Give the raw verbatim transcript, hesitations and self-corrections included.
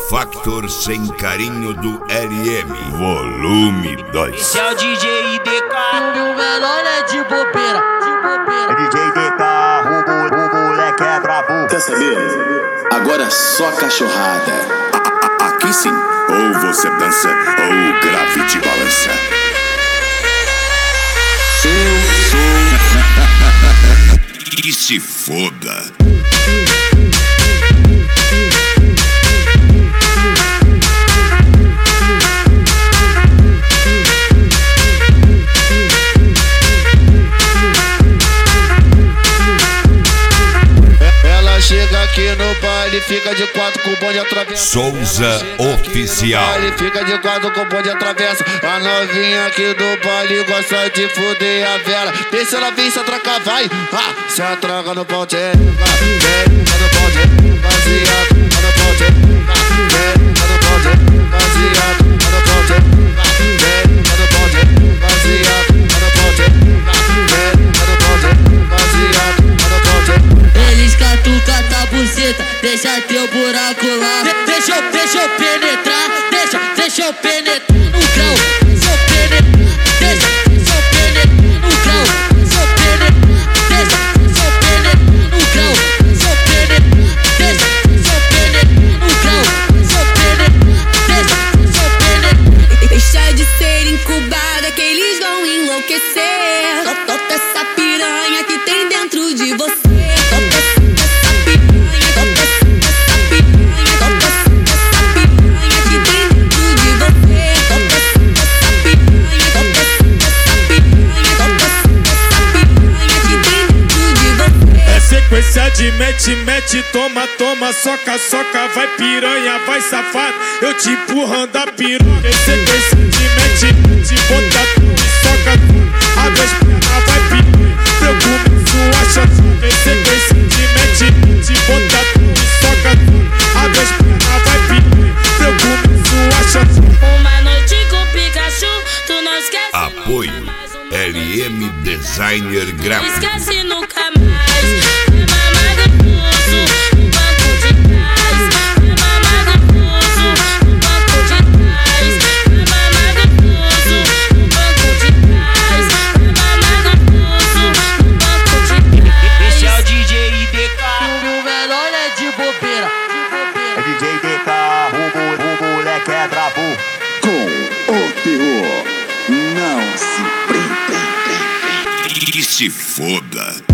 Factor Sem Carinho do L M, volume dois. Esse é o D J D K. E o menor é de bobeira, de bobeira. É D J D K, o, o, o moleque é brabo. Quer saber? Agora é só cachorrada. A, a, aqui sim, ou você dança ou o grave te balança. Eu sou. E se foda. Chega aqui no baile, fica de quatro com o bonde atravessa. Souza Oficial. Baile, fica de quatro com o bonde atravessa. A novinha aqui do baile gosta de fuder a vela. Deixa ela vir, se atracar, vai. Ah, se atraca no pau, tchê. Vem, no pau, tchê. Baseado, no pau, tchê. Vem, no pau, tchê. Baseado, no pau, tchê. Vem, no pau, tchê. Baseado, no pau, tchê. Vem, no pau, tchê. Baseado, no pau, tchê. Eles catucam tua buceta, deixa teu buraco lá. De deixa, eu, deixa eu penetrar, deixa, deixa eu penetrar no grau. Deixa eu penetrar, deixa, deixa eu penetrar no grau. Deixa eu penetrar, deixa, deixa eu penetrar no grau. Deixa eu penetrar, deixa, deixa eu penetrar no grau. Deixa eu penetrar, deixa, deixa eu penetrar. Deixa de ser incubada que eles vão enlouquecer. Solta essa piranha que tem dentro de você. Sequência de mete, mete, toma, toma, soca, soca, vai piranha, vai safado, eu te empurrando a piroca. Sequência de mete, mete, bota tudo e soca tudo, abre as pernas, vai piranha, eu começo a chantar. Sequência de mete, mete, bota tudo e soca tudo, abre as pernas, vai piranha, eu começo a chantar. Uma noite com Pikachu, tu não esquece. Apoio L M Designer Gráfico. Esquece nunca mais. É D J D K, o, o, o moleque é brabo. Com o terror, não se prenda. E se foda.